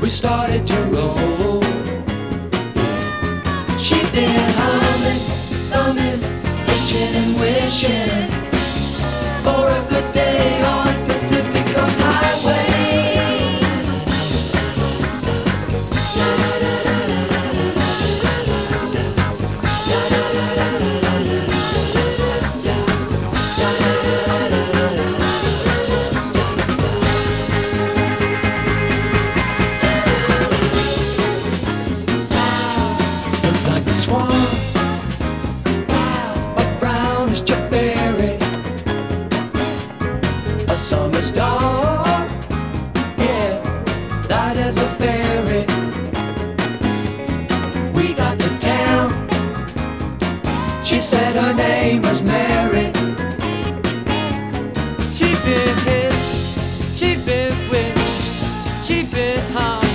we started to roll. She'd been humming, thumbing, itching and wishing for a good day on Pacific Coast Highway. Looked like a swan, a brownish berry, a summer's dawn, yeah, light as a fairy. We got to town. She said her name was Mary. She'd been hit, she'd been whipped, she'd been hung.